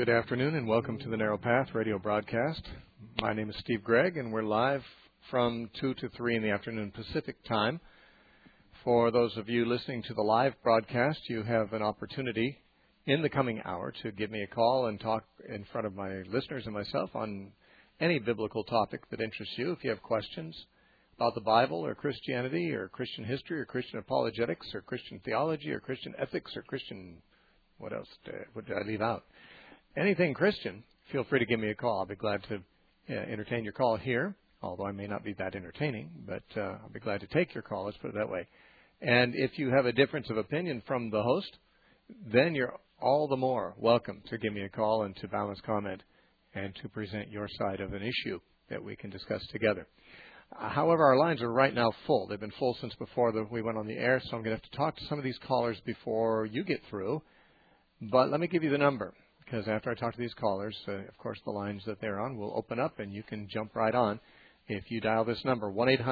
Good afternoon and welcome to the Narrow Path radio broadcast. My name is Steve Gregg and we're live from 2 to 3 in the afternoon Pacific time. For those of you listening to the live broadcast, you have an opportunity in the coming hour to give me a call and talk in front of my listeners and myself on any biblical topic that interests you. If you have questions about the Bible or Christianity or Christian history or Christian apologetics or Christian theology or Christian ethics or Christian, what did I leave out? Anything Christian, feel free to give me a call. I'll be glad to entertain your call here, although I may not be that entertaining, but I'll be glad to take your call, let's put it that way. And if you have a difference of opinion from the host, then you're all the more welcome to give me a call and to balance comment and to present your side of an issue that we can discuss together. However, our lines are right now full. They've been full since before we went on the air, so I'm going to have to talk to some of these callers before you get through. But let me give you the number, because after I talk to these callers, of course, the lines that they're on will open up and you can jump right on. If you dial this number,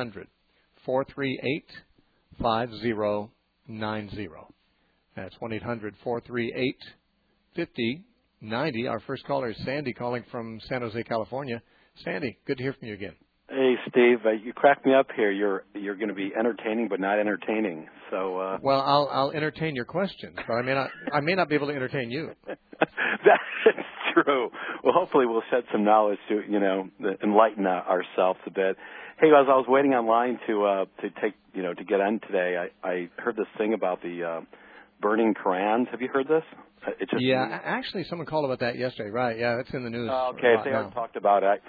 1-800-438-5090. That's 1-800-438-5090. Our first caller is Sandy calling from San Jose, California. Sandy, good to hear from you again. Hey, Steve, you cracked me up here. You're going to be entertaining, but not entertaining. So. Well, I'll entertain your questions, but I may not be able to entertain you. That's true. Well, hopefully we'll shed some knowledge to enlighten ourselves a bit. Hey, as I was waiting online to get on today, I heard this thing about the burning Korans. Have you heard this? Actually, someone called about that yesterday. Right? Yeah, it's in the news. Okay, if they haven't talked about it,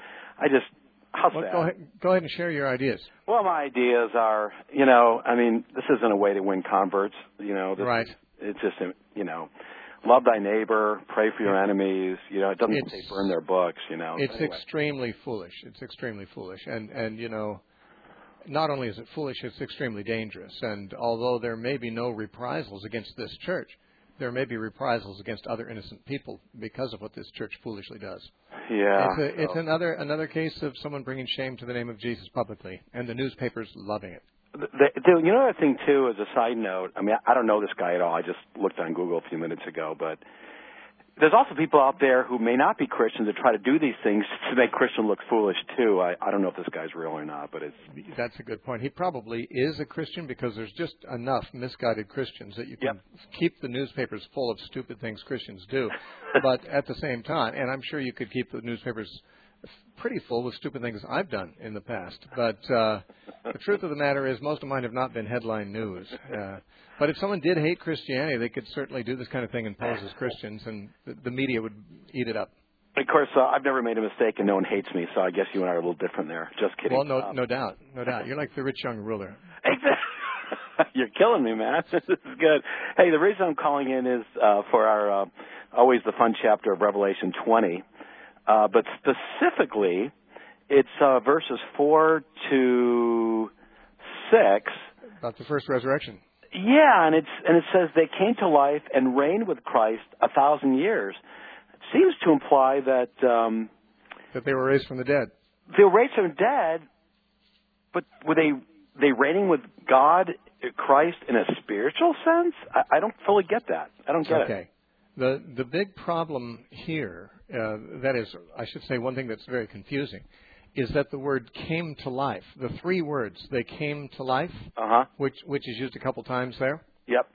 Go ahead and share your ideas. Well, my ideas are, this isn't a way to win converts. Right. It's just, love thy neighbor, pray for your enemies. It doesn't say burn their books. It's anyway. Extremely foolish. It's extremely foolish, and not only is it foolish, it's extremely dangerous. And although there may be no reprisals against this church, there may be reprisals against other innocent people because of what this church foolishly does. Yeah. It's another case of someone bringing shame to the name of Jesus publicly, and the newspapers loving it. Another thing, too, as a side note, I don't know this guy at all. I just looked on Google a few minutes ago, but there's also people out there who may not be Christians that try to do these things to make Christians look foolish, too. I don't know if this guy's real or not, but That's a good point. He probably is a Christian because there's just enough misguided Christians that you can keep the newspapers full of stupid things Christians do. But at the same time, and I'm sure you could keep the newspapers pretty full with stupid things I've done in the past. But the truth of the matter is most of mine have not been headline news. But if someone did hate Christianity, they could certainly do this kind of thing and pose as Christians, and the media would eat it up. Of course, I've never made a mistake and no one hates me, so I guess you and I are a little different there. Just kidding. Well, no doubt. You're like the rich young ruler. You're killing me, man. This is good. Hey, the reason I'm calling in is for our always the fun chapter of Revelation 20. But specifically, it's verses 4 to 6. About the first resurrection. Yeah, and it says they came to life and reigned with Christ 1,000 years. It seems to imply that that they were raised from the dead. They were raised from the dead, but were they reigning with God, Christ, in a spiritual sense? I don't fully get that. I don't get it. Okay. The big problem here, that is, I should say one thing that's very confusing, is that the word came to life. The three words, they came to life, which is used a couple times there. Yep.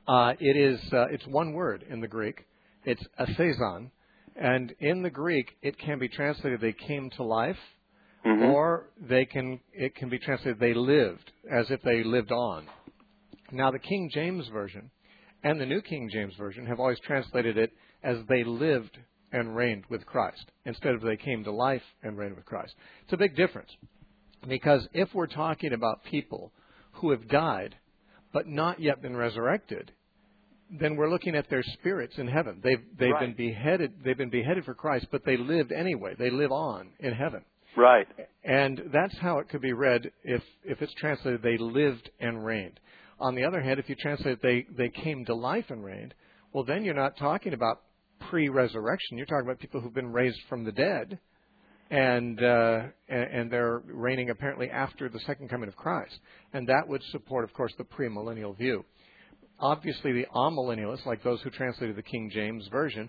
It's one word in the Greek. It's athezon. And in the Greek, it can be translated they came to life, or it can be translated they lived, as if they lived on. Now, the King James Version and the New King James Version have always translated it as they lived and reigned with Christ, instead of they came to life and reigned with Christ. It's a big difference, because if we're talking about people who have died but not yet been resurrected, then we're looking at their spirits in heaven. They've been beheaded. They've been beheaded for Christ, but they lived anyway. They live on in heaven. Right. And that's how it could be read if it's translated they lived and reigned. On the other hand, if you translate they came to life and reigned, well, then you're not talking about pre-resurrection. You're talking about people who've been raised from the dead, and they're reigning apparently after the second coming of Christ. And that would support, of course, the premillennial view. Obviously, the amillennialists, like those who translated the King James Version,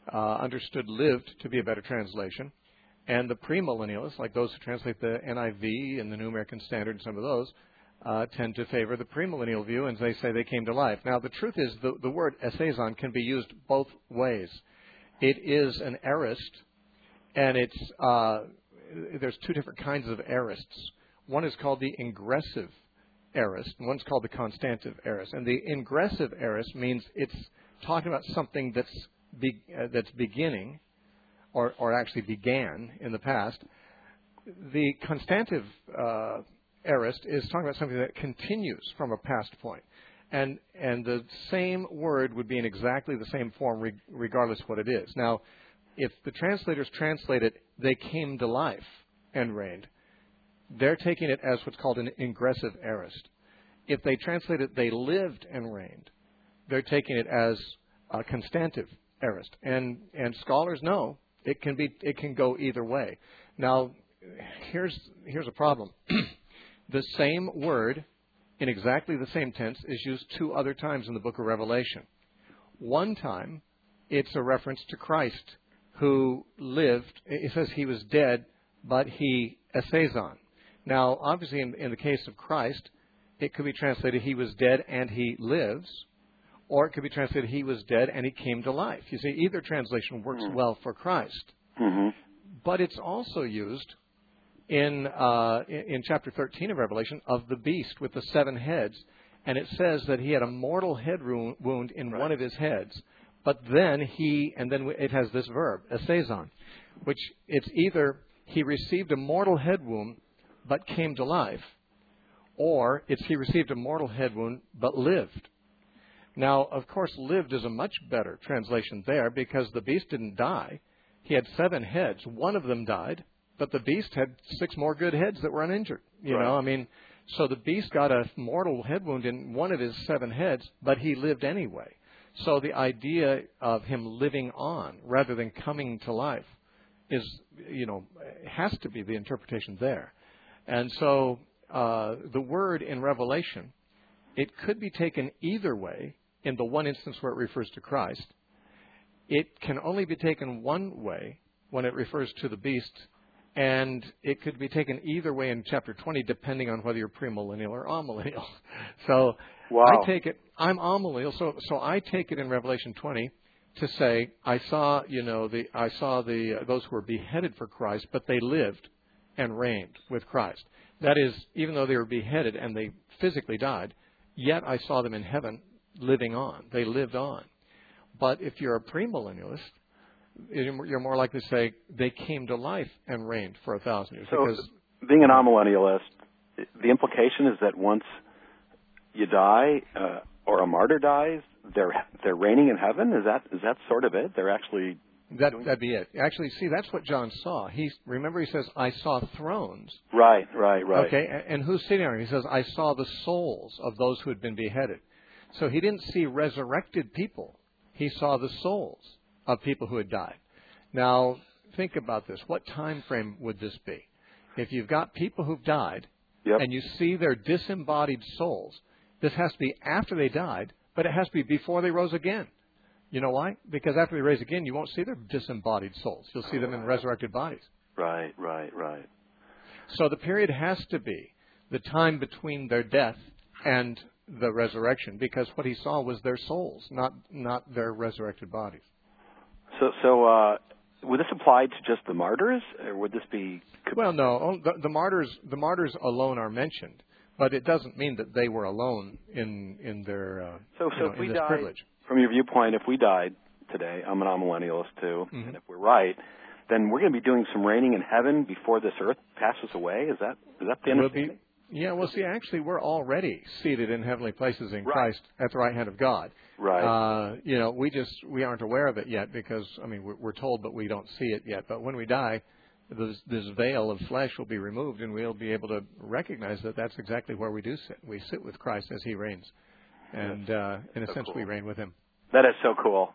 understood lived to be a better translation. And the premillennialists, like those who translate the NIV and the New American Standard and some of those, tend to favor the premillennial view, and they say they came to life. Now, the truth is the word esazon can be used both ways. It is an aorist, and there's two different kinds of aorists. One is called the ingressive aorist, and one's called the constantive aorist. And the ingressive aorist means it's talking about something that's beginning, or actually began in the past. The constantive aorist is talking about something that continues from a past point. And the same word would be in exactly the same form regardless of what it is. Now, if the translators translate it, they came to life and reigned, they're taking it as what's called an ingressive aorist. If they translate it, they lived and reigned, they're taking it as a constantive aorist. And scholars know it can go either way. Now, here's a problem. The same word in exactly the same tense is used two other times in the book of Revelation. One time, it's a reference to Christ, who lived. It says he was dead, but he esazon. Now, obviously, in the case of Christ, it could be translated he was dead and he lives, or it could be translated he was dead and he came to life. You see, either translation works well for Christ. Mm-hmm. But it's also used in chapter 13 of Revelation of the beast with the 7 heads, and it says that he had a mortal head wound in one of his heads. But then it has this verb, esazon, which it's either he received a mortal head wound but came to life, or it's he received a mortal head wound but lived. Now, of course, lived is a much better translation there because the beast didn't die. He had 7 heads. One of them died, but the beast had 6 more good heads that were uninjured. You know, I mean, so the beast got a mortal head wound in one of his 7 heads, but he lived anyway. So the idea of him living on rather than coming to life is, has to be the interpretation there. And so the word in Revelation, it could be taken either way in the one instance where it refers to Christ. It can only be taken one way when it refers to the beast, and it could be taken either way in chapter 20 depending on whether you're premillennial or amillennial. So I take it, I'm amillennial, so I take it in Revelation 20 to say I saw those who were beheaded for Christ, but they lived and reigned with Christ. That is, even though they were beheaded and they physically died, yet I saw them in heaven living on. They lived on. But if you're a premillennialist, you're more likely to say they came to life and reigned for 1,000 years. So, being an amillennialist, the implication is that once you die or a martyr dies, they're reigning in heaven. Is that sort of it? They're actually that'd be it. Actually, see, that's what John saw. Remember, he says, "I saw thrones." Right. Okay, and who's sitting on it? He says, "I saw the souls of those who had been beheaded." So he didn't see resurrected people. He saw the souls of people who had died. Now, think about this. What time frame would this be? If you've got people who've died, and you see their disembodied souls, this has to be after they died, but it has to be before they rose again. You know why? Because after they raise again, you won't see their disembodied souls. You'll see them in resurrected bodies. Right. So the period has to be the time between their death and the resurrection, because what he saw was their souls, not their resurrected bodies. So would this apply to just the martyrs, or would this be? Well, no. The martyrs alone are mentioned, but it doesn't mean that they were alone in their if we in this died, privilege. From your viewpoint, if we died today, I'm an amillennialist too, and if we're right, then we're going to be doing some reigning in heaven before this earth passes away. Is that the understanding? Yeah, well, see, actually, we're already seated in heavenly places in Christ at the right hand of God. Right. We aren't aware of it yet because, we're told, but we don't see it yet. But when we die, this veil of flesh will be removed, and we'll be able to recognize that that's exactly where we do sit. We sit with Christ as he reigns. And in a sense, we reign with him. That is so cool.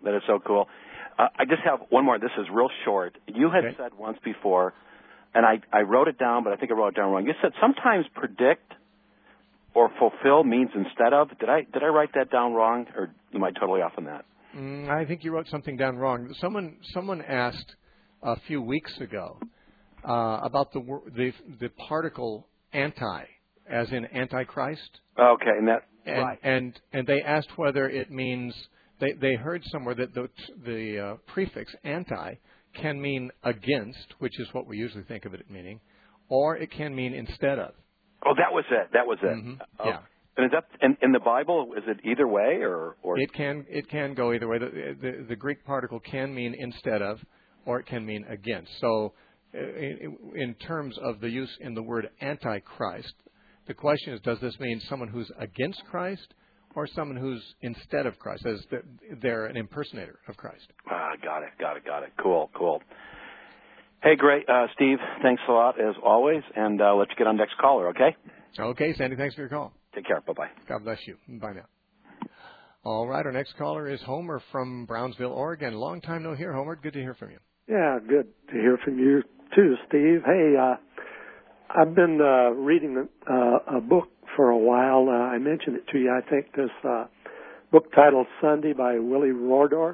I just have one more. This is real short. You had said once before, and I wrote it down, but I think I wrote it down wrong. You said sometimes predict or fulfill means instead of. Did I write that down wrong, or am I totally off on that? I think you wrote something down wrong. Someone asked a few weeks ago about the particle anti, as in Antichrist. Okay, right. And they asked whether it means they heard somewhere that the prefix anti can mean against, which is what we usually think of it meaning, or it can mean instead of. Oh, that was it. Mm-hmm. Yeah. And is that in the Bible? Is it either way, or? It can go either way. The Greek particle can mean instead of, or it can mean against. So, in terms of the use in the word Antichrist, the question is: does this mean someone who's against Christ, or someone who's instead of Christ? As they're an impersonator of Christ. Got it. Cool. Hey, great, Steve. Thanks a lot as always, and let's get on next caller. Okay. Okay, Sandy. Thanks for your call. Take care. Bye-bye. God bless you. Bye now. All right, our next caller is Homer from Brownsville, Oregon. Long time no hear, Homer. Good to hear from you. Yeah, good to hear from you too, Steve. Hey, I've been reading a book for a while. I mentioned it to you. I think this book titled Sunday by Willie Rordorf.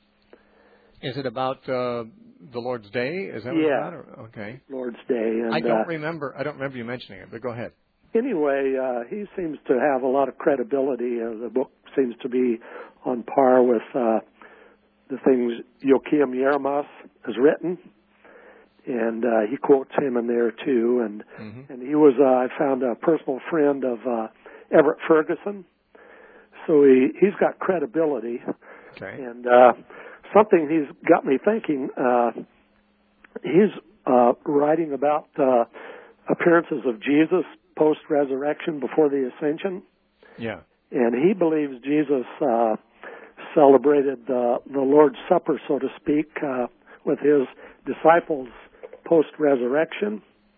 Is it about the Lord's Day? Is that what it's about? Okay. Lord's Day. And, I don't remember you mentioning it, but go ahead. Anyway, he seems to have a lot of credibility. The book seems to be on par with the things Joachim Yermas has written, and he quotes him in there too. And and he was, I found, a personal friend of Everett Ferguson, so he's got credibility. Okay. And something he's got me thinking. He's writing about appearances of Jesus post-resurrection, before the ascension. Yeah. And he believes Jesus celebrated the Lord's Supper, so to speak, with his disciples post-resurrection.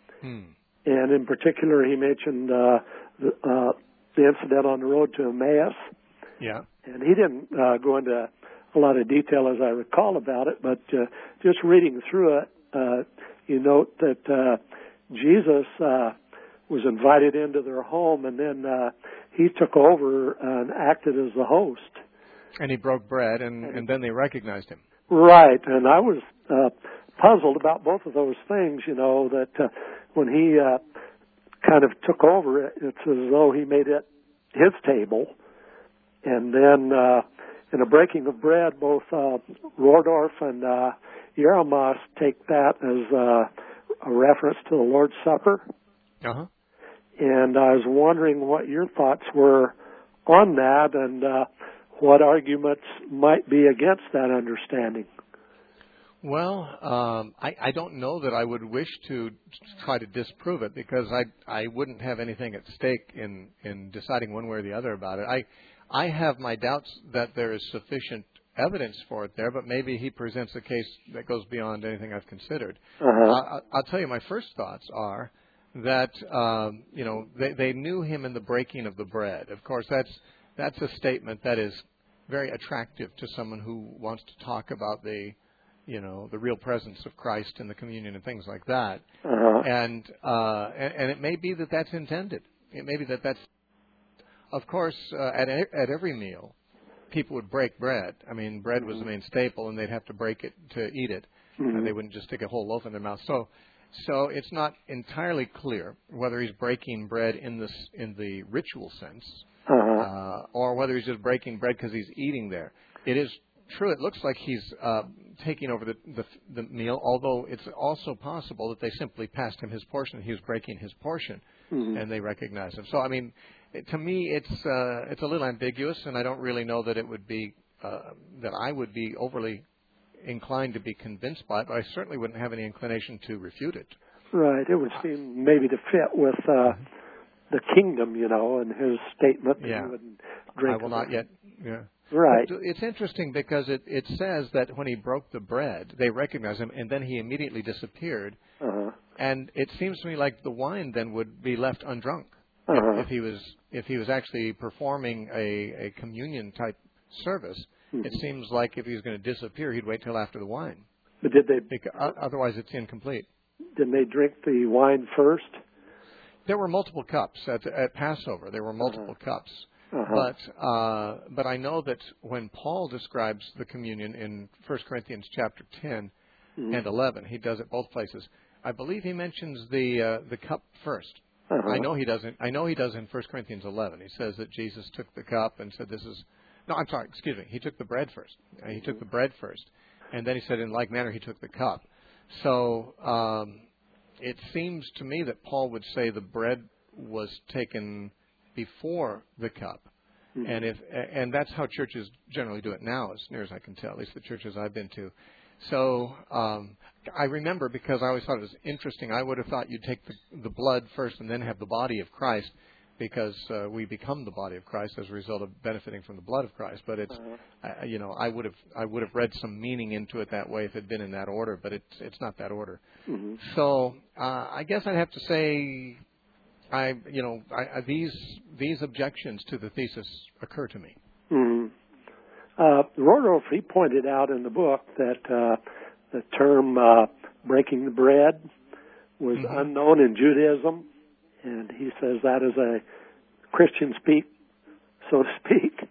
And in particular, he mentioned the incident on the road to Emmaus. Yeah. And he didn't go into a lot of detail, as I recall, about it, but just reading through it, you note that Jesus was invited into their home, and then he took over and acted as the host. And he broke bread, and then they recognized him. Right, and I was puzzled about both of those things, that when he kind of took over, it's as though he made it his table. And then in a breaking of bread, both Rordorf and Yermas take that as a reference to the Lord's Supper. Uh-huh. And I was wondering what your thoughts were on that, and what arguments might be against that understanding. Well, I don't know that I would wish to try to disprove it, because I wouldn't have anything at stake in deciding one way or the other about it. I have my doubts that there is sufficient evidence for it there, but maybe he presents a case that goes beyond anything I've considered. I'll tell you, my first thoughts are that they knew him in the breaking of the bread. Of course, that's a statement that is very attractive to someone who wants to talk about the real presence of Christ in the communion and things like that. And it may be that that's intended. It may be that that's, of course, at every meal, people would break bread. I mean, bread was the main staple, and they'd have to break it to eat it. And they wouldn't just stick a whole loaf in their mouth. So it's not entirely clear whether he's breaking bread in the ritual sense, or whether he's just breaking bread because he's eating there. It is true. It looks like he's taking over the meal, although it's also possible that they simply passed him his portion. He was breaking his portion, and they recognized him. So, I mean, to me, it's a little ambiguous, and I don't really know that it would be that I would be overly inclined to be convinced by it, but I certainly wouldn't have any inclination to refute it. Right. It would seem maybe to fit with the kingdom, and his statement that he wouldn't drink. I will not yet. Yeah. Right. But it's interesting because it says that when he broke the bread, they recognized him, and then he immediately disappeared. And it seems to me like the wine then would be left undrunk if he was actually performing a communion type service. It seems like if he was going to disappear, he'd wait till after the wine. But did they? Otherwise, it's incomplete. Didn't they drink the wine first? There were multiple cups at Passover. There were multiple cups. But I know that when Paul describes the communion in 1 Corinthians chapter 10 and 11, he does it both places. I believe he mentions the cup first. I know he doesn't. I know he does in 1 Corinthians 11. He says that Jesus took the cup and said, "This is." No, I'm sorry. Excuse me. He took the bread first. He took the bread first, and then he said, "In like manner, he took the cup." So it seems to me that Paul would say the bread was taken before the cup, and that's how churches generally do it now, as near as I can tell, at least the churches I've been to. So I remember, because I always thought it was interesting, I would have thought you'd take the blood first and then have the body of Christ, because we become the body of Christ as a result of benefiting from the blood of Christ. But it's, I would have read some meaning into it that way if it had been in that order, but it's not that order. So I guess I'd have to say, these objections to the thesis occur to me. Rordorf, he pointed out in the book that the term breaking the bread was unknown in Judaism, and he says that is a Christian speak, so to speak.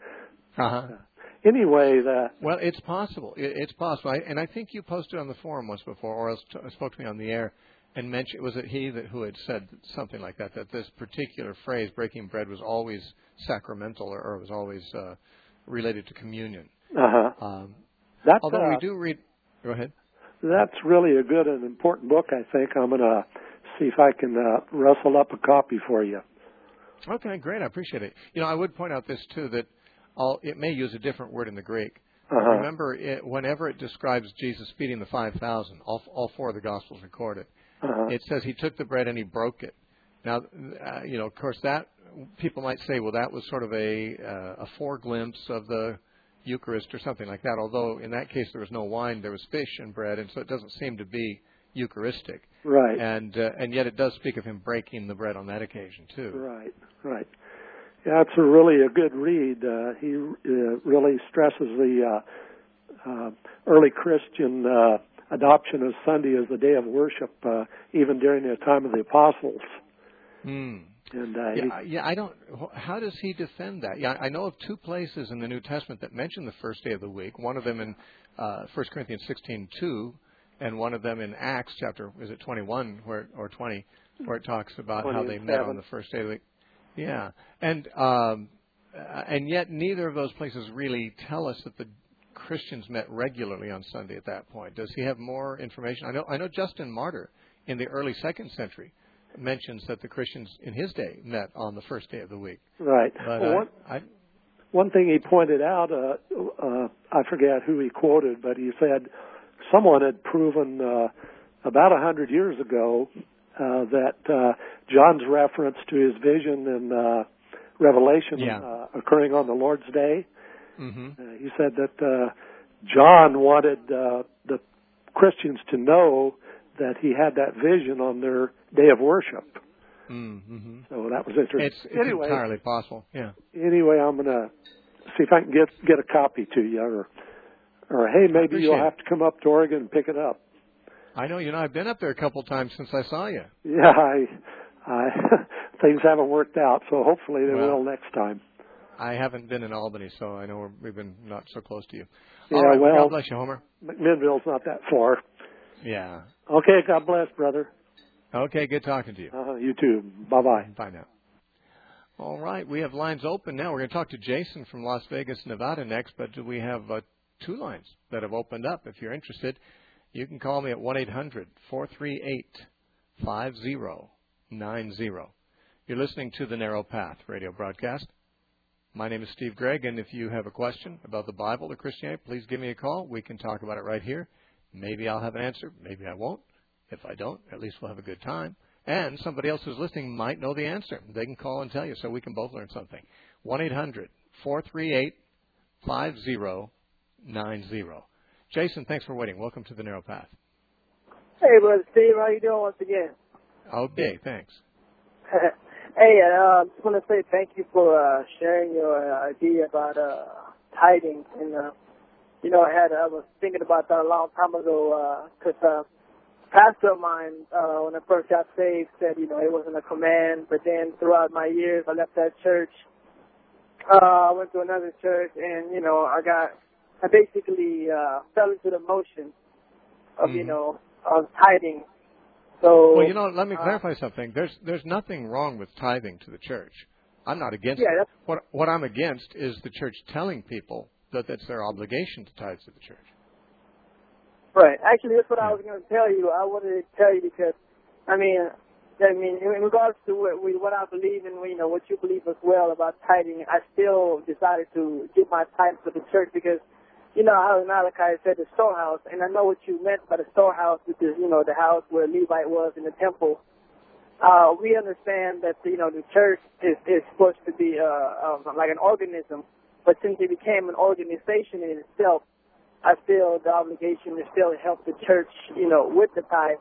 Anyway, well, it's possible. It's possible, and I think you posted on the forum once before, or else spoke to me on the air, and mentioned, was it he who had said something like that this particular phrase, breaking bread, was always sacramental, or was always related to communion. Although we do read... Go ahead. That's really a good and important book, I think. I'm going to see if I can rustle up a copy for you. Okay, great. I appreciate it. I would point out this, too, that it may use a different word in the Greek. Remember, whenever it describes Jesus feeding the 5,000, all four of the Gospels record it, it says he took the bread and he broke it. Now, of course, that people might say, well, that was sort of a foreglimpse of the Eucharist or something like that, although in that case there was no wine, there was fish and bread, and so it doesn't seem to be Eucharistic. Right. And yet it does speak of him breaking the bread on that occasion, too. Right. Yeah, it's really a good read. He really stresses the early Christian adoption of Sunday as the day of worship, even during the time of the apostles. And I don't. How does he defend that? Yeah, I know of two places in the New Testament that mention the first day of the week. One of them in 1 Corinthians 16:2, and one of them in Acts chapter 21 or 20, where it talks about how they met on the first day of the week. Yeah, and yet neither of those places really tell us that the Christians met regularly on Sunday at that point. Does he have more information? I know Justin Martyr in the early 2nd century mentions that the Christians in his day met on the first day of the week. Right. But one thing he pointed out, I forget who he quoted, but he said someone had proven about 100 years ago that John's reference to his vision in Revelation occurring on the Lord's Day, he said that John wanted the Christians to know that he had that vision on their day of worship. So that was interesting. It's anyway, entirely possible. Yeah. Anyway, I'm going to see if I can get a copy to you, or hey, maybe you'll have to come up to Oregon and pick it up. I know. I've been up there a couple times since I saw you. Yeah, I things haven't worked out, so hopefully they will next time. I haven't been in Albany, so I know we've been not so close to you. Yeah, all right, well, God bless you, Homer. McMinnville's not that far. Yeah. Okay, God bless, brother. Okay, good talking to you. You too. Bye-bye. Bye now. All right, we have lines open now. We're going to talk to Jason from Las Vegas, Nevada next, but we have 2 lines that have opened up. If you're interested, you can call me at 1-800-438-5090. You're listening to the Narrow Path radio broadcast. My name is Steve Gregg, and if you have a question about the Bible or Christianity, please give me a call. We can talk about it right here. Maybe I'll have an answer. Maybe I won't. If I don't, at least we'll have a good time. And somebody else who's listening might know the answer. They can call and tell you, so we can both learn something. 1-800-438-5090. Jason, thanks for waiting. Welcome to the Narrow Path. Hey, Brother Steve. How you doing once again? Okay, thanks. Hey, I just want to say thank you for sharing your idea about tithing. And, I was thinking about that a long time ago because a pastor of mine, when I first got saved, said, it wasn't a command. But then throughout my years, I left that church. I went to another church, and I basically fell into the motion of of tithing. So well, let me clarify something. There's nothing wrong with tithing to the church. I'm not against it. What I'm against is the church telling people that it's their obligation to tithe to the church. Right. Actually, that's what I was going to tell you. I wanted to tell you because, I mean, in regards to what I believe in, what you believe as well about tithing, I still decided to give my tithe to the church because, how Malachi said the storehouse, and I know what you meant by the storehouse, which is, the house where Levite was in the temple. We understand that, the church is supposed to be like an organism, but since it became an organization in itself, I feel the obligation is still to help the church, with the tithe.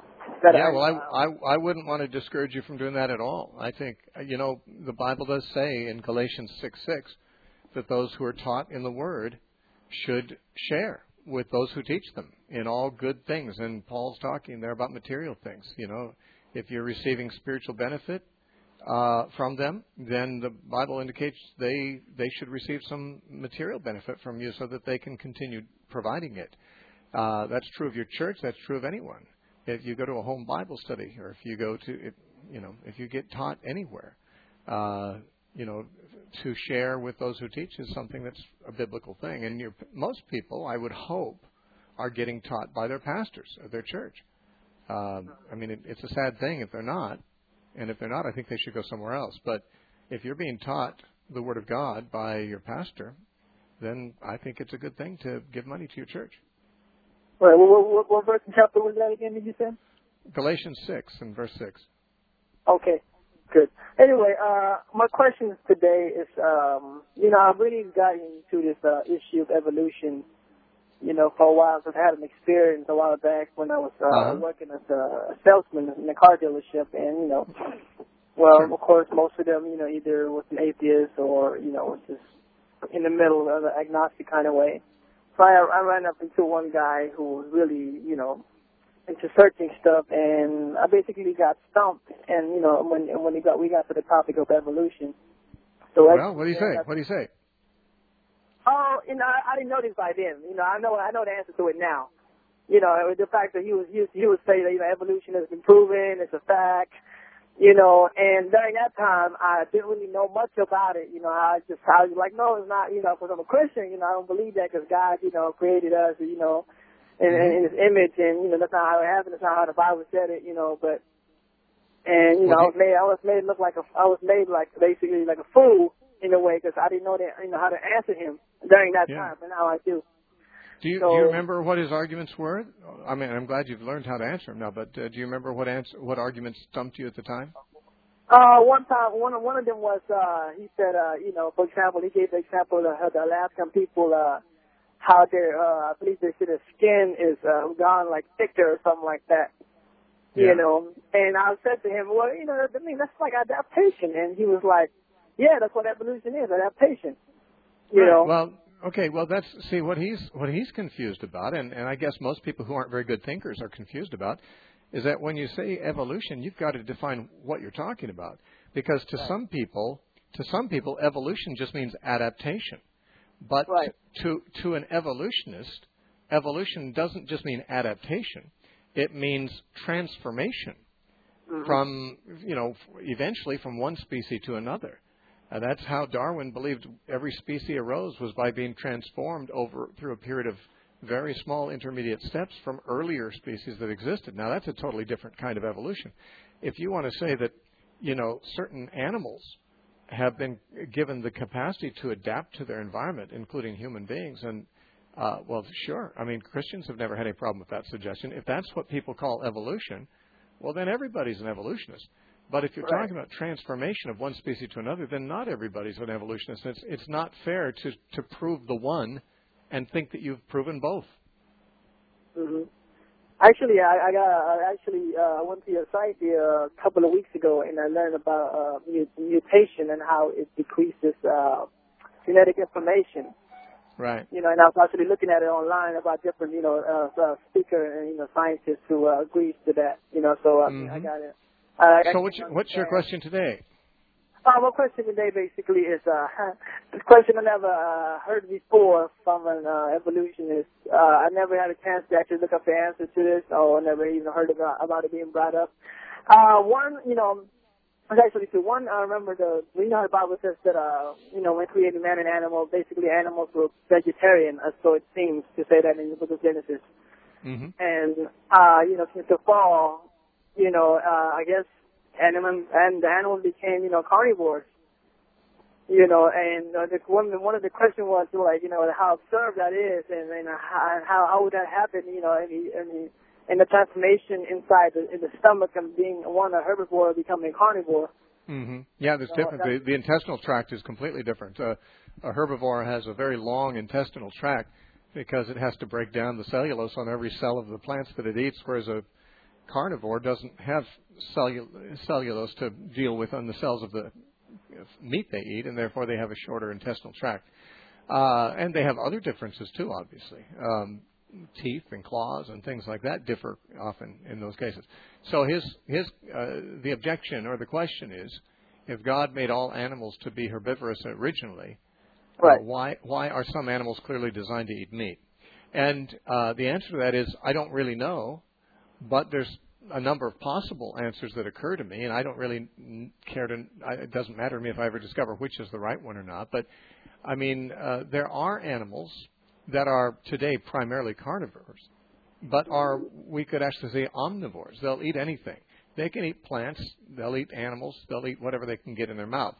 I wouldn't want to discourage you from doing that at all. I think, the Bible does say in Galatians 6:6 that those who are taught in the Word should share with those who teach them in all good things. And Paul's talking there about material things. If you're receiving spiritual benefit from them, then the Bible indicates they should receive some material benefit from you so that they can continue providing it. That's true of your church. That's true of anyone. If you go to a home Bible study, or if you go to, if you get taught anywhere, to share with those who teach is something that's a biblical thing. And most people, I would hope, are getting taught by their pastors of their church. It's a sad thing if they're not. And if they're not, I think they should go somewhere else. But if you're being taught the Word of God by your pastor, then I think it's a good thing to give money to your church. Right. What verse and chapter was that again, did you say? Galatians 6 and verse 6. Okay, good. Anyway, my question today is, I've really gotten into this issue of evolution, for a while. I've had an experience a while back when I was working as a salesman in a car dealership, and, of course, most of them, either was an atheist or, was just in the middle of the agnostic kind of way. So I ran up into one guy who was really, into searching stuff, and I basically got stumped. And when we got to the topic of evolution. So what do you say? What do you say? Oh, I didn't know this by then. I know the answer to it now. The fact that he would say that evolution has been proven, it's a fact. And during that time, I didn't really know much about it. I was like, no, it's not, because I'm a Christian, I don't believe that because God, created us, in His image, and, that's not how it happened. That's not how the Bible said it, but, and, I was made basically like a fool in a way because I didn't know that, how to answer him during that time, and now I do. Do you remember what his arguments were? I mean, I'm glad you've learned how to answer them now, but do you remember what arguments stumped you at the time? One time, one of them was, he said, for example, he gave the example of the Alaskan people, how their, I believe they said their skin is gone like thicker or something like that. Yeah. And I said to him, well, that's like adaptation. And he was like, yeah, that's what evolution is, adaptation. Well, okay, that's what he's confused about, and I guess most people who aren't very good thinkers are confused about, is that when you say evolution, you've got to define what you're talking about, because to some people, evolution just means adaptation, but to an evolutionist, evolution doesn't just mean adaptation; it means transformation from eventually from one species to another. That's how Darwin believed every species arose, was by being transformed through a period of very small intermediate steps from earlier species that existed. Now, that's a totally different kind of evolution. If you want to say that, certain animals have been given the capacity to adapt to their environment, including human beings, and, sure. I mean, Christians have never had any problem with that suggestion. If that's what people call evolution, well, then everybody's an evolutionist. But if you're talking about transformation of one species to another, then not everybody's an evolutionist. It's not fair to prove the one and think that you've proven both. Mm-hmm. Actually, I went to your site a couple of weeks ago, and I learned about mutation and how it decreases genetic information. Right. And I was actually looking at it online about different, speaker and scientists who agrees to that. So I got it. So what's your question today? My question today basically is this question I never heard before from an evolutionist. I never had a chance to actually look up the answer to this, or never even heard about it being brought up. One, there's actually two. One, I remember the Bible says that, when creating man and animal, basically animals were vegetarian, so it seems to say that in the book of Genesis. Mm-hmm. And, since the fall, I guess the animals became, carnivores. And one of the questions was, how absurd that is, and how would that happen, and the transformation inside in the stomach of being a herbivore becoming a carnivore. Mm-hmm. Yeah, there's different. The intestinal tract is completely different. A herbivore has a very long intestinal tract because it has to break down the cellulose on every cell of the plants that it eats, whereas a carnivore doesn't have cellulose to deal with on the cells of the meat they eat, and therefore they have a shorter intestinal tract. And they have other differences too, obviously. Teeth and claws and things like that differ often in those cases. So the objection or the question is, if God made all animals to be herbivorous originally, right, why are some animals clearly designed to eat meat? And the answer to that is, I don't really know, but there's a number of possible answers that occur to me, and I don't really care to. It doesn't matter to me if I ever discover which is the right one or not. But I mean, there are animals that are today primarily carnivores, but are, we could actually say, omnivores. They'll eat anything. They can eat plants. They'll eat animals. They'll eat whatever they can get in their mouth.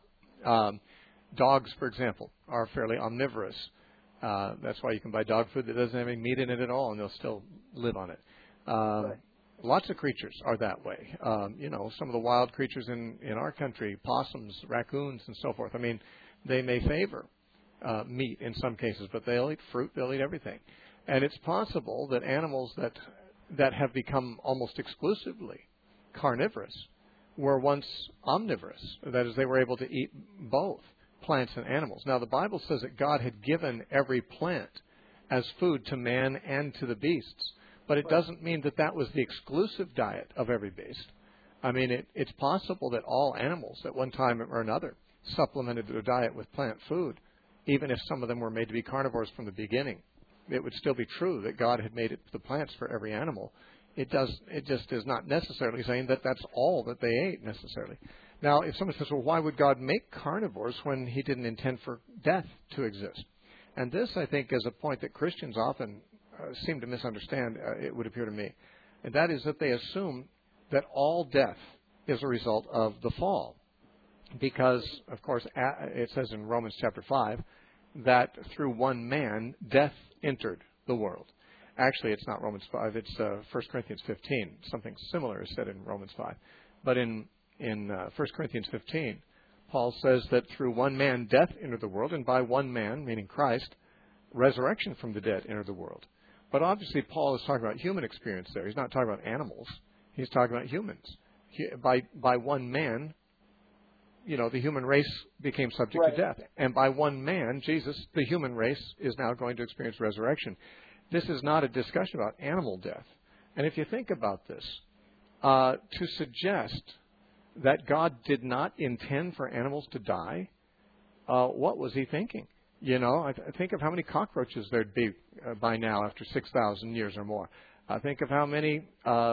Dogs, for example, are fairly omnivorous. That's why you can buy dog food that doesn't have any meat in it at all, and they'll still live on it. Right. Lots of creatures are that way. Some of the wild creatures in our country, possums, raccoons, and so forth. I mean, they may favor meat in some cases, but they'll eat fruit, they'll eat everything. And it's possible that animals that have become almost exclusively carnivorous were once omnivorous. That is, they were able to eat both plants and animals. Now, the Bible says that God had given every plant as food to man and to the beasts, but it doesn't mean that that was the exclusive diet of every beast. I mean, it's possible that all animals at one time or another supplemented their diet with plant food, even if some of them were made to be carnivores from the beginning. It would still be true that God had made it the plants for every animal. It just is not necessarily saying that that's all that they ate necessarily. Now, if someone says, well, why would God make carnivores when he didn't intend for death to exist? And this, I think, is a point that Christians often seem to misunderstand, it would appear to me. And that is that they assume that all death is a result of the fall. Because, of course, it says in Romans chapter 5 that through one man, death entered the world. Actually, it's not Romans 5, it's 1 Corinthians 15. Something similar is said in Romans 5. But in 1 Corinthians 15, Paul says that through one man, death entered the world, and by one man, meaning Christ, resurrection from the dead entered the world. But obviously, Paul is talking about human experience there. He's not talking about animals. He's talking about humans. By one man, the human race became subject to death. And by one man, Jesus, the human race, is now going to experience resurrection. This is not a discussion about animal death. And if you think about this, to suggest that God did not intend for animals to die, what was he thinking? I think of how many cockroaches there'd be by now after 6,000 years or more. I think of how many,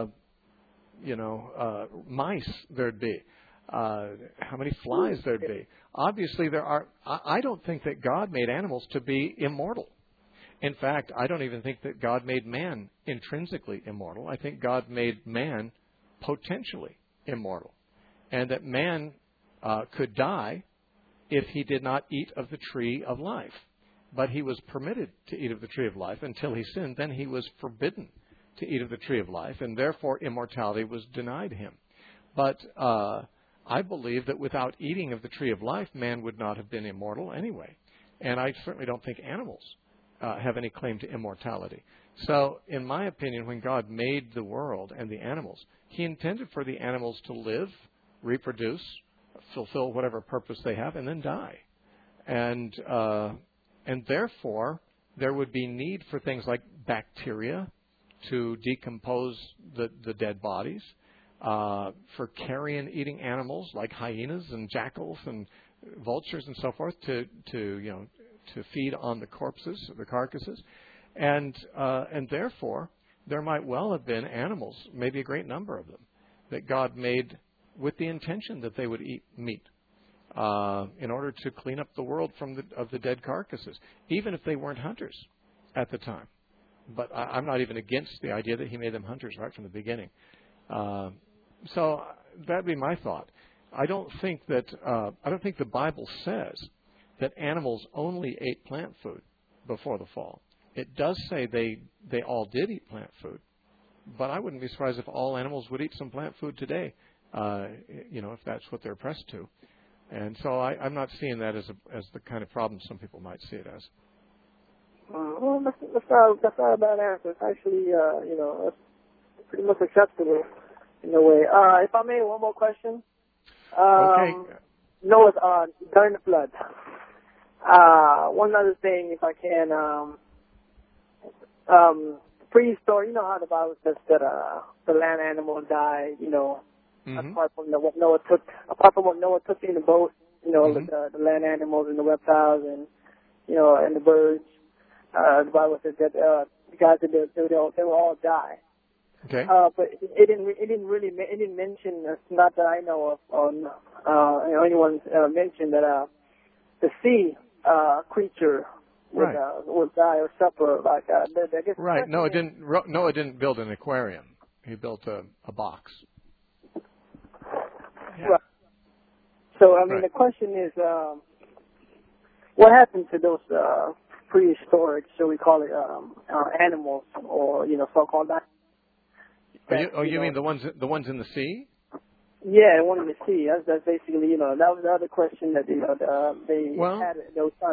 mice there'd be. How many flies there'd be. Obviously, there are. I don't think that God made animals to be immortal. In fact, I don't even think that God made man intrinsically immortal. I think God made man potentially immortal. And that man could die if he did not eat of the tree of life. But he was permitted to eat of the tree of life until he sinned. Then he was forbidden to eat of the tree of life, and therefore immortality was denied him. But I believe that without eating of the tree of life, man would not have been immortal anyway. And I certainly don't think animals have any claim to immortality. So, in my opinion, when God made the world and the animals, he intended for the animals to live, reproduce, fulfill whatever purpose they have, and then die. And therefore, there would be need for things like bacteria to decompose the dead bodies. for carrion-eating animals like hyenas and jackals and vultures and so forth to feed on the corpses, the carcasses, and therefore there might well have been animals, maybe a great number of them, that God made with the intention that they would eat meat in order to clean up the world of the dead carcasses, even if they weren't hunters at the time. But I'm not even against the idea that He made them hunters right from the beginning. So that'd be my thought. I don't think the Bible says that animals only ate plant food before the fall. It does say they all did eat plant food, but I wouldn't be surprised if all animals would eat some plant food today, if that's what they're pressed to. And so I'm not seeing that as the kind of problem some people might see it as. Well, that's not a bad answer. It's actually, it's pretty much acceptable in a way. If I may, one more question. Okay. Noah's during the flood. One other thing, if I can, prehistory. You know how the Bible says that the land animals died. Apart from what Noah took in the boat. Mm-hmm. the land animals and the reptiles and and the birds. The Bible says that the guys that they will all die. Okay. But it didn't mention, not that I know of, or anyone mentioned that the sea creature would die or suffer like that. I guess right. Noah didn't build an aquarium. He built a box. Yeah. Right. So the question is, what happened to those prehistoric, shall we call it, animals, or so-called? You mean the ones in the sea? Yeah, the one in the sea. That's basically that was the other question that they had. They were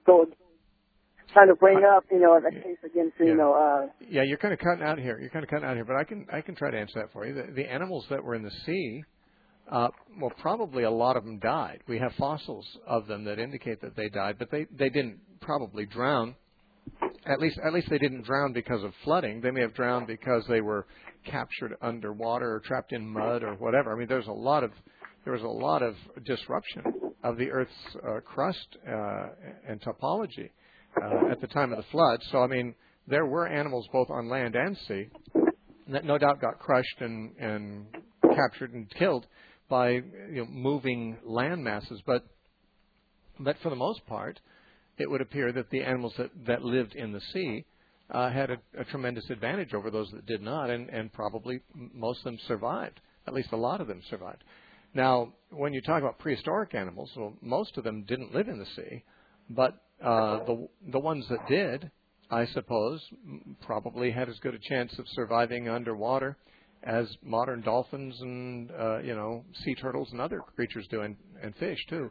trying to bring up the case against Yeah, you're kind of cutting out here. But I can try to answer that for you. The animals that were in the sea, probably a lot of them died. We have fossils of them that indicate that they died, but they didn't probably drown. At least they didn't drown because of flooding. They may have drowned because they were captured underwater or trapped in mud or whatever. I mean, there was a lot of disruption of the Earth's crust and topology at the time of the flood. So I mean, there were animals both on land and sea that no doubt got crushed and captured and killed by moving land masses. But for the most part, it would appear that the animals that lived in the sea had a tremendous advantage over those that did not, and probably most of them survived. At least a lot of them survived. Now, when you talk about prehistoric animals, well, most of them didn't live in the sea, but the ones that did, I suppose, probably had as good a chance of surviving underwater as modern dolphins and sea turtles and other creatures do, and fish too.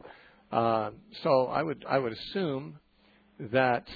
So I would assume that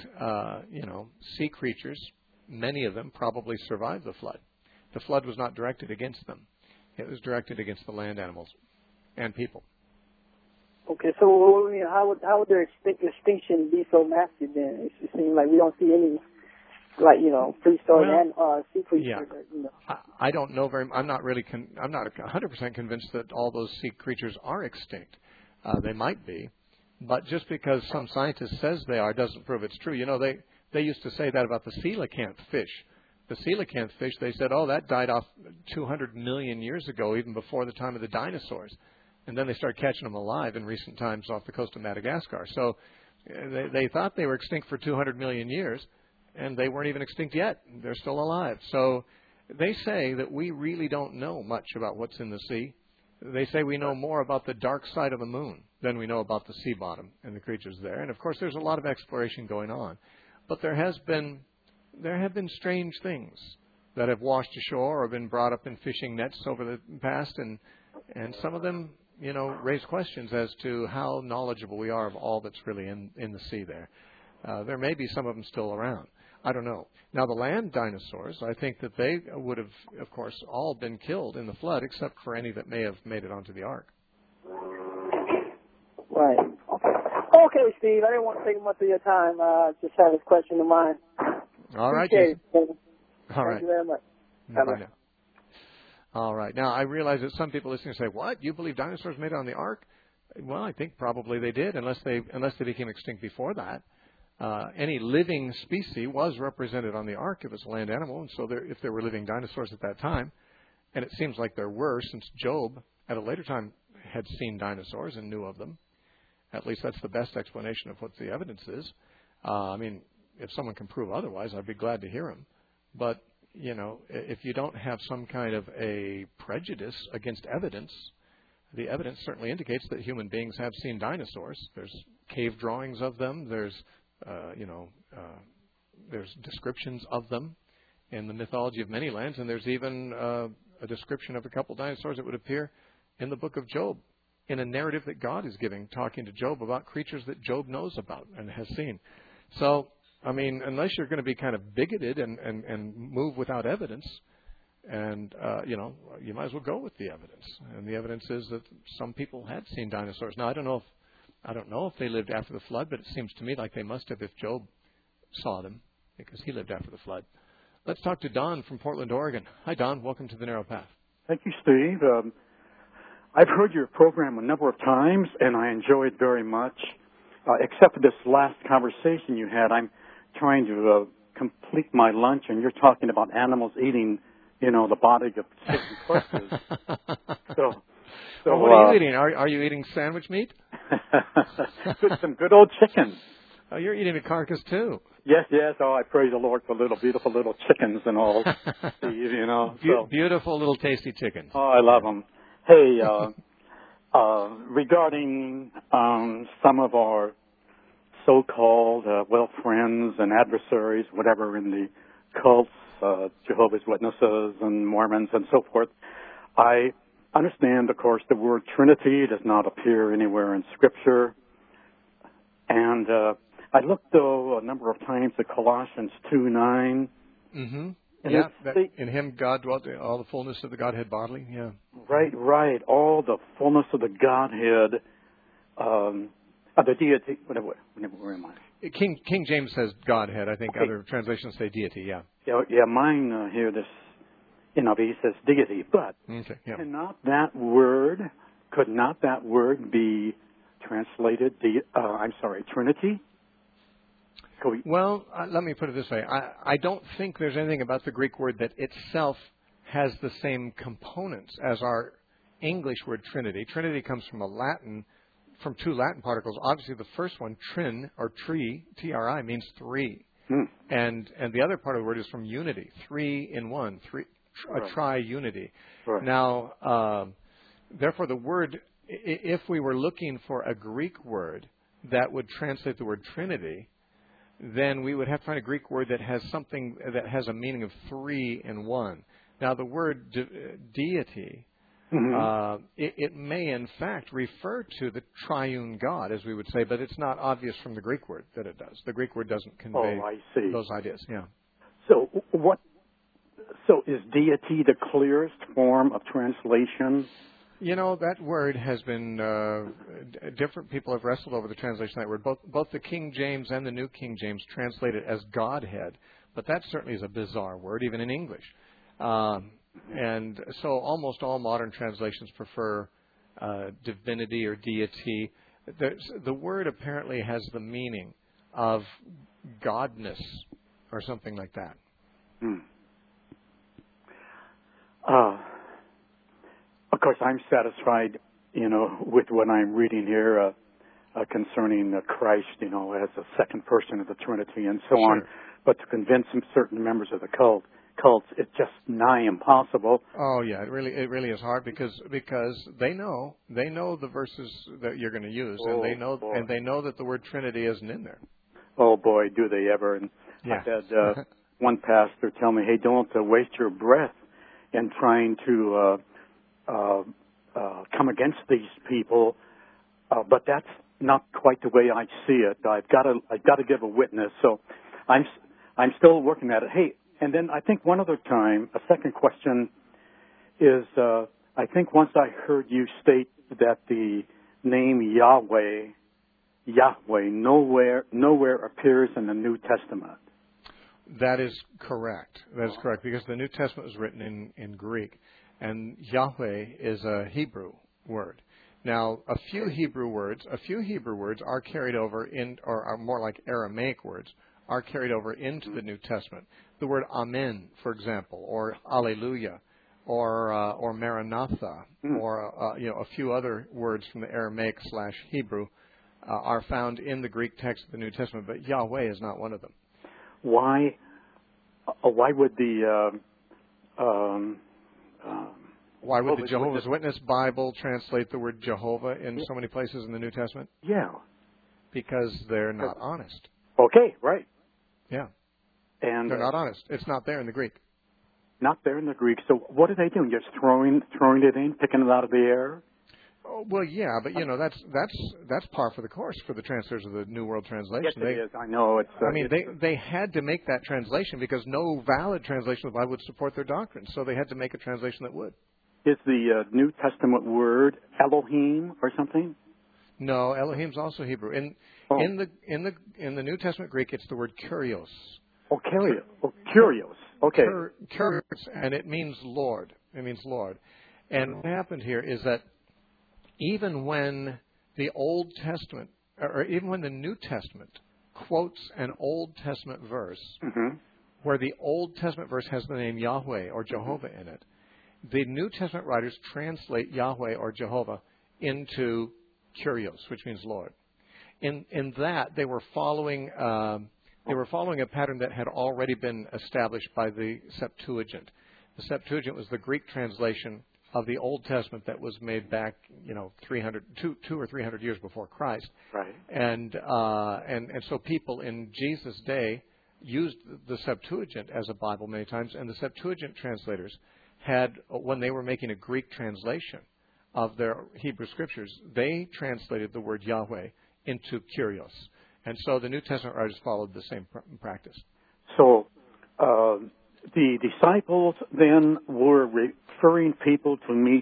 sea creatures, many of them probably survived the flood. The flood was not directed against them; it was directed against the land animals and people. Okay, so how would their extinction be so massive? Then it seems like we don't see any prehistoric and sea creatures. Yeah. I don't know I'm not 100% convinced that all those sea creatures are extinct. They might be. But just because some scientist says they are doesn't prove it's true. They used to say that about the coelacanth fish. The coelacanth fish, they said, that died off 200 million years ago, even before the time of the dinosaurs. And then they started catching them alive in recent times off the coast of Madagascar. So they thought they were extinct for 200 million years, and they weren't even extinct yet. They're still alive. So they say that we really don't know much about what's in the sea. They say we know more about the dark side of the moon than we know about the sea bottom and the creatures there. And of course, there's a lot of exploration going on. But there have been strange things that have washed ashore or been brought up in fishing nets over the past, and some of them, raise questions as to how knowledgeable we are of all that's really in the sea there. There may be some of them still around. I don't know. Now, the land dinosaurs, I think that they would have, of course, all been killed in the flood, except for any that may have made it onto the ark. Right. Okay, Steve, I didn't want to take much of your time. Just had this question in mind. All right, Jason. All right. Thank you very much. Bye now. All right. Now, I realize that some people listening say, what? You believe dinosaurs made it on the ark? Well, I think probably they did, unless they became extinct before that. Any living species was represented on the ark if it's a land animal, and so if there were living dinosaurs at that time, and it seems like there were, since Job at a later time had seen dinosaurs and knew of them. At least that's the best explanation of what the evidence is. I mean, if someone can prove otherwise, I'd be glad to hear them. But, you know, if you don't have some kind of a prejudice against evidence, the evidence certainly indicates that human beings have seen dinosaurs. There's cave drawings of them. There's descriptions of them in the mythology of many lands, and there's even a description of a couple dinosaurs that would appear in the book of Job, in a narrative that God is giving, talking to Job about creatures that Job knows about and has seen. So, I mean, unless you're going to be kind of bigoted and move without evidence, and, you might as well go with the evidence. And the evidence is that some people had seen dinosaurs. Now, I don't know if they lived after the flood, but it seems to me like they must have if Job saw them, because he lived after the flood. Let's talk to Don from Portland, Oregon. Hi, Don. Welcome to the Narrow Path. Thank you, Steve. I've heard your program a number of times, and I enjoy it very much. Except for this last conversation you had, I'm trying to complete my lunch, and you're talking about animals eating, the body of chicken carcasses. So what are you eating? Are you eating sandwich meat? Some good old chicken. Oh, you're eating a carcass too. Yes. Oh, I praise the Lord for beautiful little chickens and all. Beautiful little tasty chickens. Oh, I love them. Hey, regarding some of our so-called, friends and adversaries, whatever, in the cults, Jehovah's Witnesses and Mormons and so forth, I understand, of course, the word Trinity does not appear anywhere in Scripture. And I looked, though, a number of times at Colossians 2:9. Mm-hmm. And in Him God dwelt all the fullness of the Godhead bodily. Yeah. Right. All the fullness of the Godhead, of the deity. Where am I? King James says Godhead. I think other translations say deity. Yeah. Yeah. Mine here, this NIV says deity, but could not that word be translated? Trinity. Well, let me put it this way. I don't think there's anything about the Greek word that itself has the same components as our English word Trinity. Trinity comes from two Latin particles. Obviously, the first one, trin, or tree, T-R-I, means three. And the other part of the word is from unity, three in one, a tri-unity. Right. Now, therefore, the word, if we were looking for a Greek word that would translate the word Trinity, then we would have to find a Greek word that has something that has a meaning of three in one. Now, the word deity, it may in fact refer to the triune God, as we would say, but it's not obvious from the Greek word that it does. The Greek word doesn't convey those ideas. Yeah. So is deity the clearest form of translation? That word has been, different people have wrestled over the translation of that word. Both the King James and the New King James translate it as Godhead, but that certainly is a bizarre word, even in English. And so almost all modern translations prefer divinity or deity. The word apparently has the meaning of godness or something like that. Of course, I'm satisfied, with what I'm reading here concerning Christ, as a second person of the Trinity and so on. But to convince some certain members of the cults, it's just nigh impossible. Oh yeah, it really is hard because they know the verses that you're going to use, and they know that the word Trinity isn't in there. Oh boy, do they ever! And yeah. I had one pastor tell me, "Hey, don't waste your breath in trying to come against these people." But that's not quite the way I see it. I've got to give a witness. So I'm still working at it. Hey, and then I think one other time, a second question is, I think once I heard you state that the name Yahweh nowhere appears in the New Testament. That is correct. That is correct, because the New Testament was written in Greek. and Yahweh is a Hebrew word. Now, a few Hebrew words are carried over in, or are more like Aramaic words, are carried over into the New Testament. The word Amen, for example, or Alleluia, or Maranatha, or a few other words from the Aramaic/Hebrew are found in the Greek text of the New Testament, but Yahweh is not one of them. Why would the Why would the Jehovah's Witness Bible translate the word Jehovah in so many places in the New Testament? Yeah. Because they're not honest. Okay, right. Yeah. And they're not honest. It's not there in the Greek. Not there in the Greek. So what are they doing? Just throwing it in, picking it out of the air? Oh, well, yeah, but that's par for the course for the translators of the New World Translation. Yes, it is. I know. They had to make that translation because no valid translation of the Bible would support their doctrine. So they had to make a translation that would. Is the New Testament word Elohim or something? No, Elohim's also Hebrew. In the New Testament Greek, it's the word kurios. Oh, kurios. Oh, kurios. Okay. Kurios, and it means Lord. It means Lord. And what happened here is that even when the Old Testament, or even when the New Testament quotes an Old Testament verse, where the Old Testament verse has the name Yahweh or Jehovah in it, the New Testament writers translate Yahweh or Jehovah into kurios, which means Lord. In that, they were following a pattern that had already been established by the Septuagint. The Septuagint was the Greek translation of the Old Testament that was made back, 200 or 300 years before Christ. Right. And so people in Jesus' day used the Septuagint as a Bible many times, and the Septuagint translators had, when they were making a Greek translation of their Hebrew scriptures, they translated the word Yahweh into kurios. And so the New Testament writers followed the same practice. So the disciples then were referring people to meet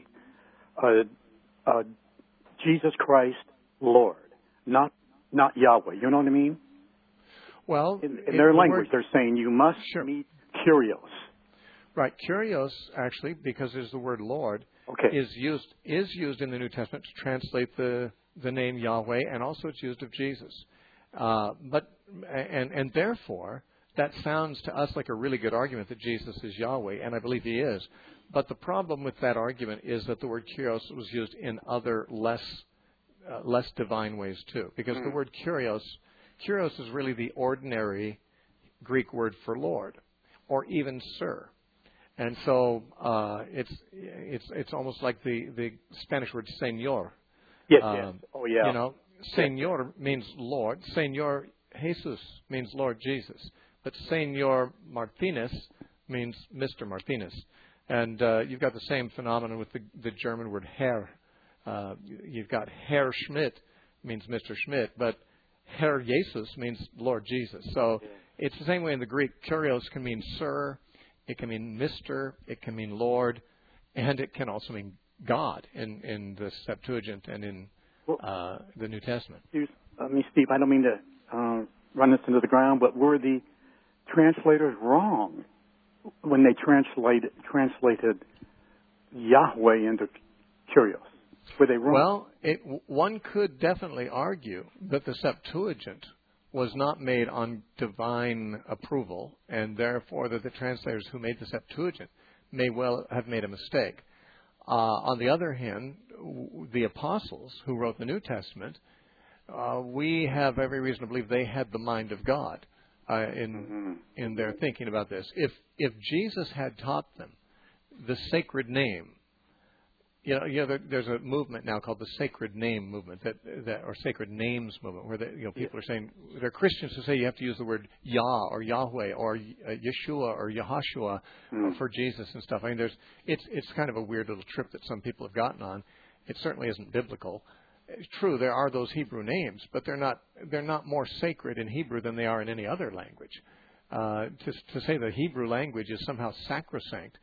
Jesus Christ, Lord, not Yahweh. You know what I mean? Well, in their language, they're saying you must meet kurios. Right, kurios actually, because there's the word Lord, is used in the New Testament to translate the name Yahweh, and also it's used of Jesus. But therefore, that sounds to us like a really good argument that Jesus is Yahweh, and I believe He is. But the problem with that argument is that the word kurios was used in other less divine ways too, because the word kurios is really the ordinary Greek word for Lord, or even Sir. And so it's almost like the Spanish word Señor. Yes, yes. Oh, yeah. Señor means Lord. Señor Jesus means Lord Jesus. But Señor Martinez means Mr. Martinez. And you've got the same phenomenon with the German word Herr. You've got Herr Schmidt means Mr. Schmidt, but Herr Jesus means Lord Jesus. So it's the same way in the Greek. Kurios can mean Sir. It can mean Mr., it can mean Lord, and it can also mean God in the Septuagint and in the New Testament. Steve, I don't mean to run this into the ground, but were the translators wrong when they translated Yahweh into kurios? Were they wrong? Well, one could definitely argue that the Septuagint was not made on divine approval, and therefore that the translators who made the Septuagint may well have made a mistake. On the other hand, the apostles who wrote the New Testament, we have every reason to believe they had the mind of God in their thinking about this. If Jesus had taught them the sacred name, there's a movement now called the Sacred Name Movement, or Sacred Names Movement, where people are saying there are Christians who say you have to use the word Yah or Yahweh or Yeshua or Yahashua for Jesus and stuff. I mean, it's kind of a weird little trip that some people have gotten on. It certainly isn't biblical. It's true, there are those Hebrew names, but they're not more sacred in Hebrew than they are in any other language. To say the Hebrew language is somehow sacrosanct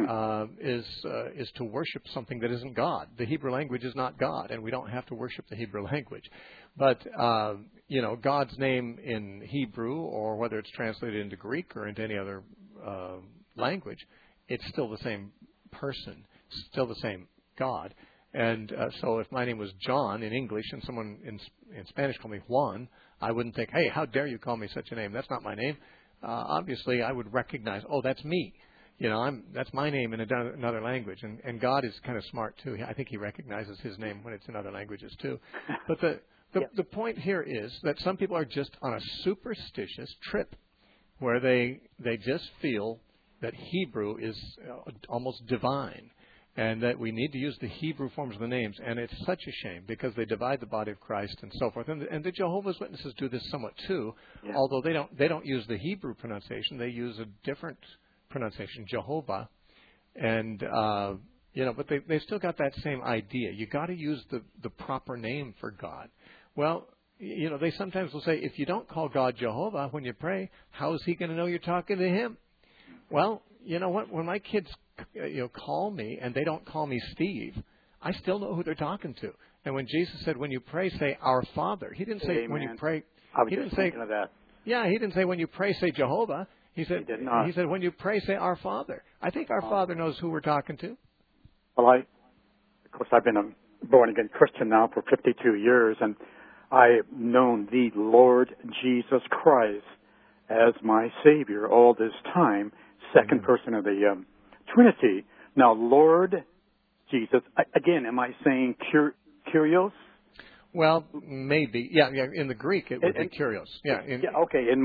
is to worship something that isn't God. The Hebrew language is not God, and we don't have to worship the Hebrew language. But God's name in Hebrew, or whether it's translated into Greek or into any other language, it's still the same person, still the same God. And so if my name was John in English and someone in Spanish called me Juan, I wouldn't think, hey, how dare you call me such a name? That's not my name. Obviously, I would recognize, oh, that's me. That's my name in another language. And God is kind of smart, too. I think he recognizes his name when it's in other languages, too. But the point here is that some people are just on a superstitious trip where they just feel that Hebrew is almost divine and that we need to use the Hebrew forms of the names. And it's such a shame because they divide the body of Christ and so forth. And the Jehovah's Witnesses do this somewhat, too, although they don't use the Hebrew pronunciation. They use a different pronunciation, Jehovah. And, but they still got that same idea. You got to use the proper name for God. Well, they sometimes will say, if you don't call God Jehovah when you pray, how is he going to know you're talking to him? Well, you know what? When my kids, call me and they don't call me Steve, I still know who they're talking to. And when Jesus said, when you pray, say our Father, he didn't say Amen. When you pray. I was just thinking of that. Yeah, he didn't say when you pray, say Jehovah. He said when you pray, say our Father. I think our Father knows who we're talking to. Well, of course, I've been a born-again Christian now for 52 years, and I've known the Lord Jesus Christ as my Savior all this time, second person of the Trinity. Now, Lord Jesus, again, am I saying Kyrios? Well, maybe. Yeah, in the Greek it would be Kyrios. Yeah. Okay. In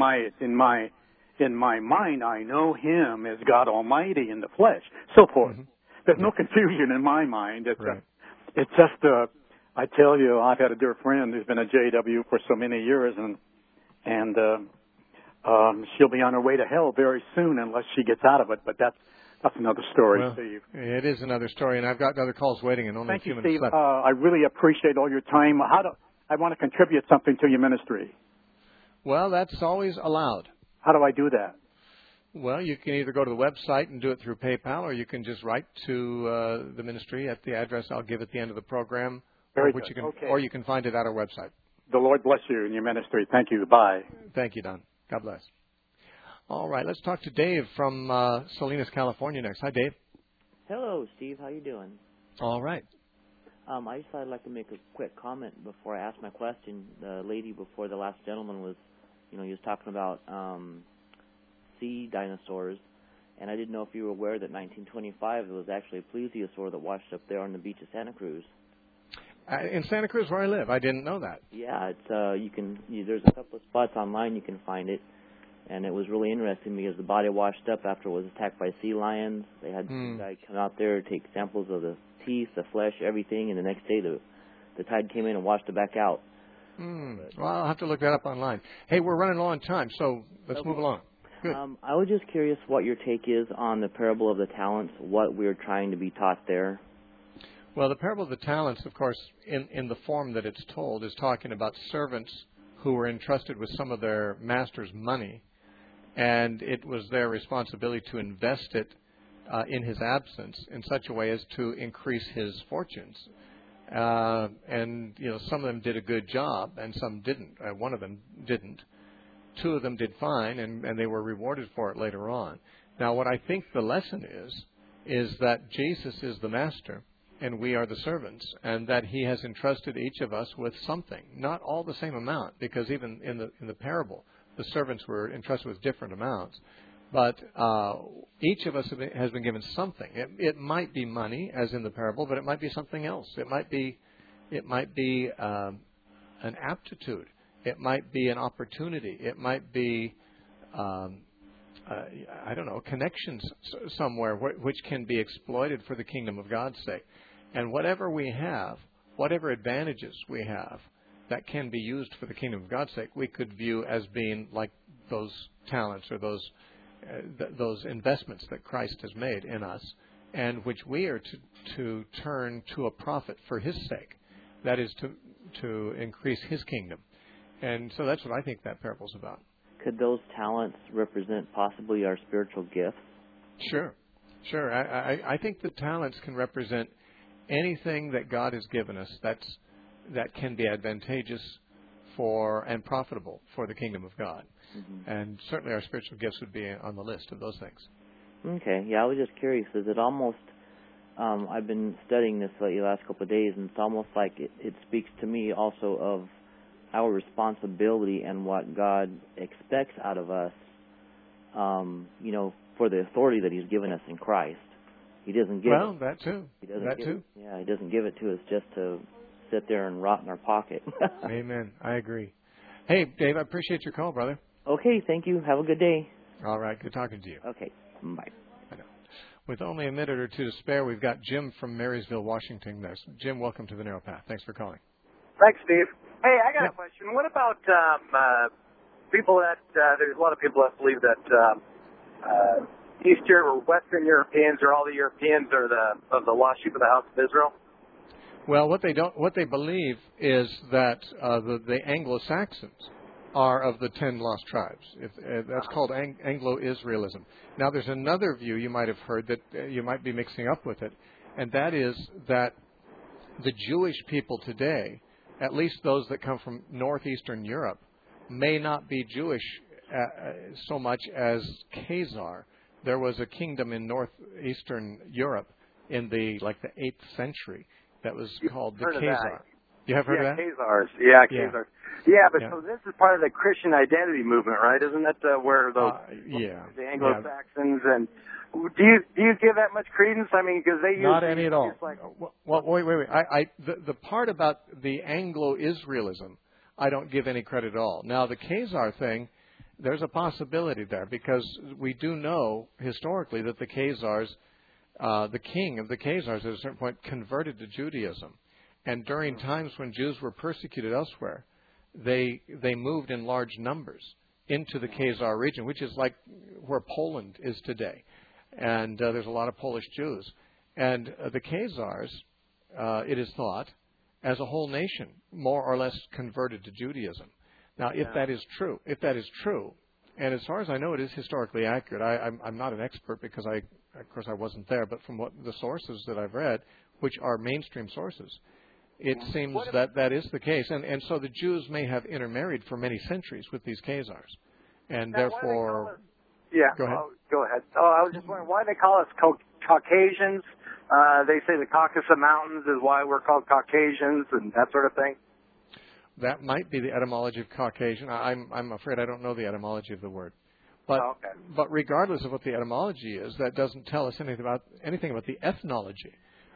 my mind, I know him as God Almighty in the flesh, so forth. Mm-hmm. There's no confusion in my mind. It's just I tell you, I've had a dear friend who's been a JW for so many years, and she'll be on her way to hell very soon unless she gets out of it. But that's another story, well, Steve. It is another story, and I've got other calls waiting, and only Thank a few you, minutes Steve. left. I really appreciate all your time. I want to contribute something to your ministry. Well, that's always allowed. How do I do that? Well, you can either go to the website and do it through PayPal, or you can just write to the ministry at the address I'll give at the end of the program, or you can find it at our website. The Lord bless you in your ministry. Thank you. Bye. Thank you, Don. God bless. All right, let's talk to Dave from Salinas, California next. Hi, Dave. Hello, Steve. How you doing? All right. I just thought I'd like to make a quick comment before I ask my question. The lady before the last gentleman was, he was talking about sea dinosaurs, and I didn't know if you were aware that 1925 there was actually a plesiosaur that washed up there on the beach of Santa Cruz. In Santa Cruz, where I live, I didn't know that. Yeah, it's there's a couple of spots online you can find it, and it was really interesting because the body washed up after it was attacked by sea lions. They had a guy come out there take samples of the teeth, the flesh, everything, and the next day the tide came in and washed it back out. Well, I'll have to look that up online. Hey, we're running low on time, so let's move along. Good. I was just curious what your take is on the parable of the talents, what we're trying to be taught there. Well, the parable of the talents, of course, in the form that it's told, is talking about servants who were entrusted with some of their master's money, and it was their responsibility to invest it in his absence in such a way as to increase his fortunes. And, some of them did a good job, and some didn't. One of them didn't. Two of them did fine, and they were rewarded for it later on. Now, what I think the lesson is that Jesus is the master, and we are the servants, and that he has entrusted each of us with something. Not all the same amount, because even in the parable, the servants were entrusted with different amounts. But each of us has been given something. It might be money, as in the parable, but it might be something else. It might be an aptitude. It might be an opportunity. It might be, connections somewhere which can be exploited for the kingdom of God's sake. And whatever we have, whatever advantages we have that can be used for the kingdom of God's sake, we could view as being like those talents or those investments that Christ has made in us, and which we are to turn to a profit for his sake. That is to increase his kingdom. And so that's what I think that parable's about. Could those talents represent possibly our spiritual gifts? Sure. I think the talents can represent anything that God has given us that can be advantageous for and profitable for the kingdom of God. Mm-hmm. And certainly our spiritual gifts would be on the list of those things. Okay. Yeah, I was just curious. Is it almost I've been studying this lately, the last couple of days, and it's almost like it speaks to me also of our responsibility and what God expects out of us, for the authority that He's given us in Christ. He doesn't give it. That too. He doesn't give it to us just to sit there and rot in our pocket. Amen. I agree. Hey, Dave, I appreciate your call, brother. Okay, thank you. Have a good day. All right, good talking to you. Okay, bye. With only a minute or two to spare, we've got Jim from Marysville, Washington. Jim, welcome to the Narrow Path. Thanks for calling. Thanks, Steve. Hey, I got a question. What about people that there's a lot of people that believe that Eastern or Western Europeans or all the Europeans are the lost sheep of the house of Israel? Well, what they believe is that the Anglo-Saxons are of the 10 lost tribes. That's called Anglo-Israelism. Now, there's another view you might have heard that you might be mixing up with it, and that is that the Jewish people today, at least those that come from northeastern Europe, may not be Jewish so much as Khazar. There was a kingdom in northeastern Europe in the 8th century that was called the Khazar. You have heard of that? Khazars. Yeah, Khazars. Yeah, but so this is part of the Christian identity movement, right? Isn't that where those the Anglo-Saxons and do you give that much credence? I mean, because they use not any at all. Well, wait. The part about the Anglo-Israelism, I don't give any credit at all. Now, the Khazar thing, there's a possibility there because we do know historically that the Khazars, the king of the Khazars at a certain point converted to Judaism. And during times when Jews were persecuted elsewhere, they moved in large numbers into the Khazar region, which is like where Poland is today. And there's a lot of Polish Jews. And the Khazars, it is thought, as a whole nation, more or less converted to Judaism. Now, if that is true, and as far as I know, it is historically accurate. I'm not an expert because of course, I wasn't there, but from what the sources that I've read, which are mainstream sources, it seems that is the case. And so the Jews may have intermarried for many centuries with these Khazars. And now, therefore... Go ahead. Go ahead. I was just wondering why they call us Caucasians. They say the Caucasus Mountains is why we're called Caucasians and that sort of thing. That might be the etymology of Caucasian. I'm afraid I don't know the etymology of the word. But but regardless of what the etymology is, that doesn't tell us anything about the ethnology.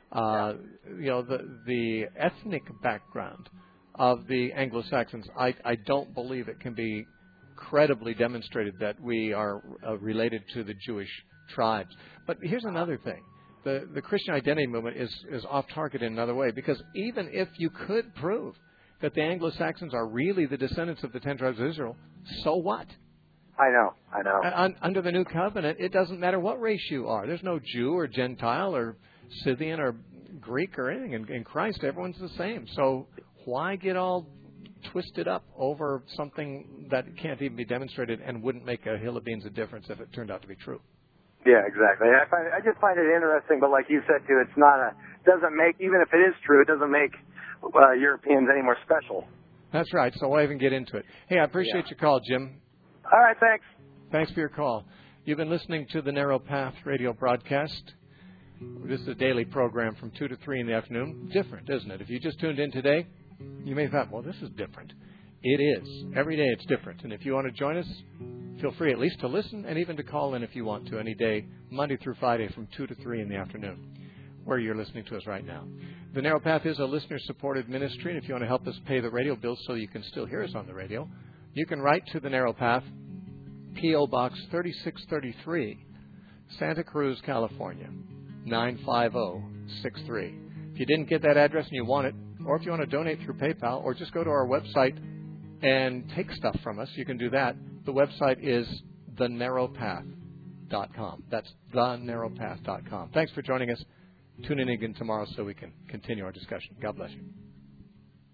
The ethnic background of the Anglo-Saxons. I don't believe it can be credibly demonstrated that we are related to the Jewish tribes. But here's another thing. The Christian identity movement is off target in another way, because even if you could prove that the Anglo-Saxons are really the descendants of the 10 tribes of Israel, so what? I know. Under the New Covenant, it doesn't matter what race you are. There's no Jew or Gentile or Scythian or Greek or anything. In Christ, everyone's the same. So why get all twisted up over something that can't even be demonstrated and wouldn't make a hill of beans of difference if it turned out to be true? Yeah, exactly. I just find it interesting, but like you said too, doesn't make, even if it is true, it doesn't make Europeans any more special. That's right. So why even get into it? Hey, I appreciate your call, Jim. All right, thanks. Thanks for your call. You've been listening to the Narrow Path radio broadcast. This is a daily program from 2 to 3 in the afternoon. Different, isn't it? If you just tuned in today, you may have thought, well, this is different. It is. Every day it's different. And if you want to join us, feel free at least to listen and even to call in if you want to any day, Monday through Friday from 2 to 3 in the afternoon, where you're listening to us right now. The Narrow Path is a listener-supported ministry, and if you want to help us pay the radio bills so you can still hear us on the radio, you can write to the Narrow Path, P.O. Box 3633, Santa Cruz, California, 95063. If you didn't get that address and you want it, or if you want to donate through PayPal, or just go to our website and take stuff from us, you can do that. The website is thenarrowpath.com. That's thenarrowpath.com. Thanks for joining us. Tune in again tomorrow so we can continue our discussion. God bless you.